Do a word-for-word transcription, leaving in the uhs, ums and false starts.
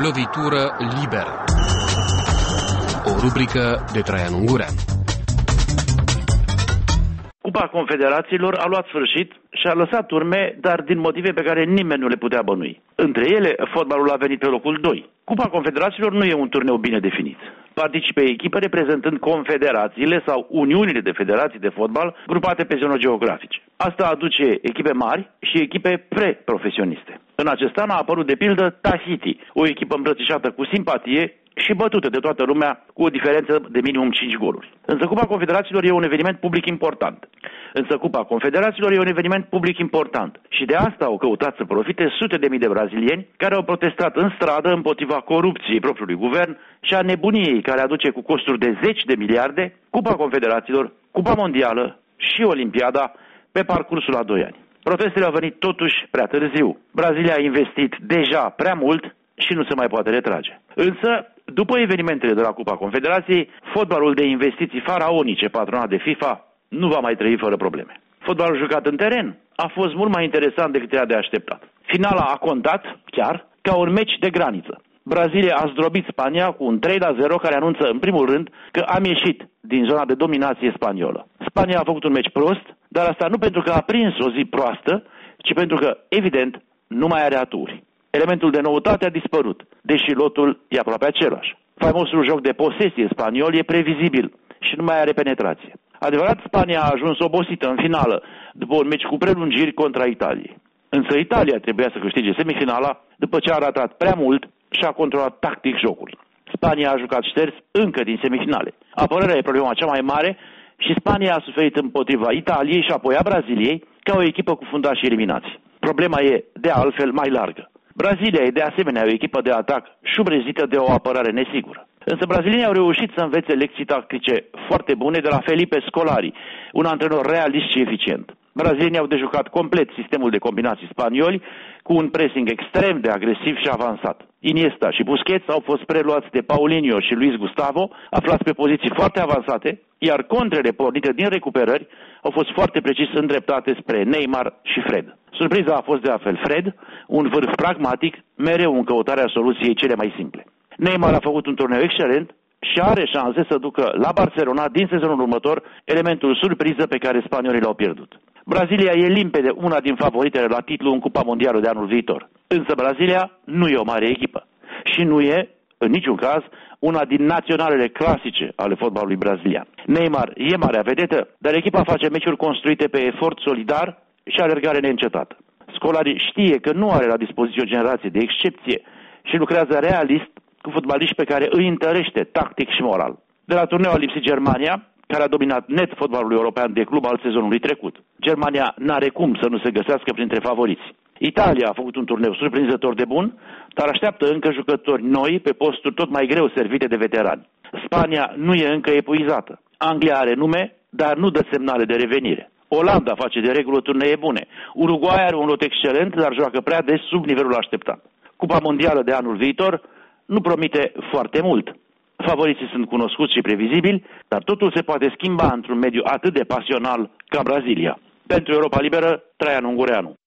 Lovitură liberă. O rubrică de Traian Ungureanu. Cupa Confederațiilor a luat sfârșit și a lăsat urme, dar din motive pe care nimeni nu le putea bănui. Între ele, fotbalul a venit pe locul doi. Cupa Confederațiilor nu e un turneu bine definit. Participă echipe reprezentând confederațiile sau uniunile de federații de fotbal grupate pe zone geografice. Asta aduce echipe mari și echipe pre-profesioniste. În acest an a apărut de pildă Tahiti, o echipă îmbrățișată cu simpatie și bătută de toată lumea cu o diferență de minimum cinci goluri. Însă Cupa Confederațiilor e un eveniment public important. Însă Cupa Confederațiilor e un eveniment public important. Și de asta au căutat să profite sute de mii de brazilieni care au protestat în stradă împotriva corupției propriului guvern și a nebuniei care aduce cu costuri de zeci de miliarde Cupa Confederațiilor, Cupa Mondială și Olimpiada pe parcursul a doi ani. Protestele au venit totuși prea târziu. Brazilia a investit deja prea mult și nu se mai poate retrage. Însă, după evenimentele de la Cupa Confederației, fotbalul de investiții faraonice patronat de FIFA nu va mai trăi fără probleme. Fotbalul jucat în teren a fost mult mai interesant decât era de așteptat. Finala a contat, chiar, ca un meci de graniță. Brazilia a zdrobit Spania cu un trei la zero care anunță în primul rând că am ieșit din zona de dominație spaniolă. Spania a făcut un meci prost, dar asta nu pentru că a prins o zi proastă, ci pentru că, evident, nu mai are aturi. Elementul de noutate a dispărut, deși lotul e aproape același. Faimosul joc de posesie spaniol e previzibil și nu mai are penetrație. Adevărat, Spania a ajuns obosită în finală, după un meci cu prelungiri contra Italiei. Însă Italia trebuia să câștige semifinala după ce a ratat prea mult și a controlat tactic jocul. Spania a jucat șters încă din semifinale. Apărarea e problema cea mai mare și Spania a suferit împotriva Italiei și apoi a Braziliei ca o echipă cu fundași eliminați. Problema e, de altfel, mai largă. Brazilia e de asemenea o echipă de atac șubrezită de o apărare nesigură. Însă brazilienii au reușit să învețe lecții tactice foarte bune de la Felipe Scolari, un antrenor realist și eficient. Brazilienii au dejucat complet sistemul de combinații spanioli cu un pressing extrem de agresiv și avansat. Iniesta și Busquets au fost preluați de Paulinho și Luis Gustavo, aflați pe poziții foarte avansate, iar contrele pornite din recuperări au fost foarte precis îndreptate spre Neymar și Fred. Surpriza a fost de altfel Fred, un vârf pragmatic, mereu în căutarea soluției cele mai simple. Neymar a făcut un turneu excelent și are șanse să ducă la Barcelona din sezonul următor elementul surpriză pe care spaniolii l-au pierdut. Brazilia e limpede una din favoritele la titlu în Cupa Mondială de anul viitor. Însă Brazilia nu e o mare echipă și nu e, în niciun caz, una din naționalele clasice ale fotbalului brazilian. Neymar e marea vedetă, dar echipa face meciuri construite pe efort solidar și alergare neîncetată. Scolari știe că nu are la dispoziție o generație de excepție și lucrează realist cu fotbaliști pe care îi întărește tactic și moral. De la turneu a lipsit Germania, care a dominat net fotbalul european de club al sezonului trecut. Germania n-are cum să nu se găsească printre favoriți. Italia a făcut un turneu surprinzător de bun, dar așteaptă încă jucători noi pe posturi tot mai greu servite de veterani. Spania nu e încă epuizată. Anglia are nume, dar nu dă semnale de revenire. Olanda face de regulă turnee bune. Uruguay are un lot excelent, dar joacă prea des sub nivelul așteptat. Cupa Mondială de anul viitor nu promite foarte mult. Favoriții sunt cunoscuți și previzibili, dar totul se poate schimba într-un mediu atât de pasional ca Brazilia. Pentru Europa Liberă, Traian Ungureanu.